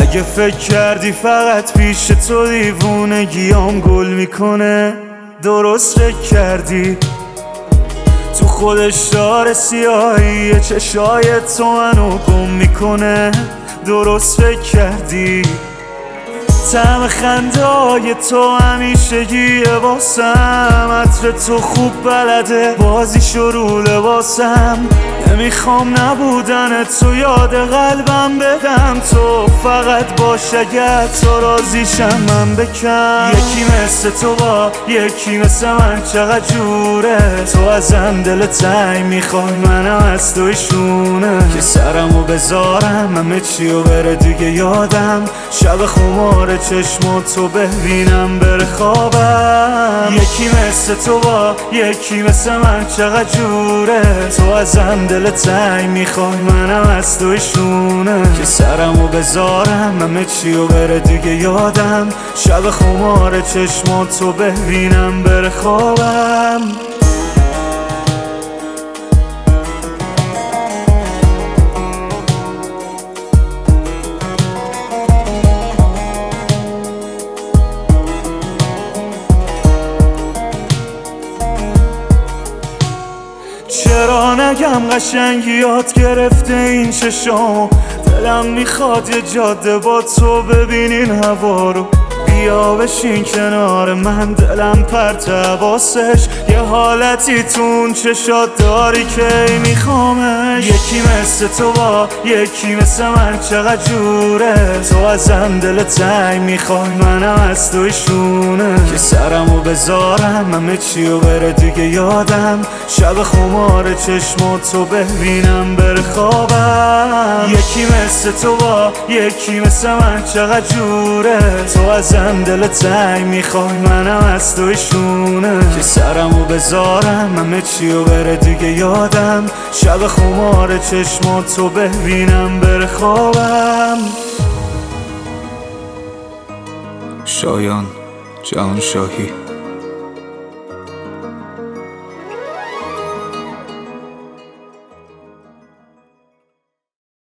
اگه فکر کردی فقط پیش تو دیوونگیام گل میکنه، درست فکر کردی. تو خودش داره سیاهی چشای تو منو گم میکنه، درست فکر کردی. طعم خنده‌های تو همیشگیه واسم، عطر تو خوب بلده بازی شروع لباسم. نمیخوام نبودن تو یاد قلبم بدم، تو فقط باش اگر تو راضیشم من بکن. یکی مثل تو با یکی مثل من چقدر جوره، تو ازم دل تنگ میخوای منم از تویشونه. که سرمو بذارم همه چیو بره دیگه یادم، شب خمار چشماتو ببینم بره خوابم. یکی مثل تو با یکی مثل من چقدر جوره، تو ازم دل تنگ میخوای منم از تویشونه. که سرمو بذارم همه چیو بره دیگه یادم، شب خمار چشماتو ببینم بره خوابم. چرا نگم قشنگی یاد گرفته این چشام، دلم میخواد یه جاده با تو ببینین هوا رو. بیا بشین کنار من، دلم پرت حواسش، یه حالتی تو اون چشات داری که میخوامش. یکی مثل تو با یکی مثل من چقدر جوره، تو ازم دل تنگ میخوای منم از تویشونه. که سرمو بذارم همه چیو بره دیگه یادم، شب خمار چشماتو ببینم بره خوابم. یکی مثل تو با یکی مثل من چقدر جوره، تو ازم دل تنگ میخوای منم از تویشونه. که سرمو بذارم همه چیو بره دیگه یادم، شب خمار چشماتو ببینم بره خوابم. شایان جهانشاهی.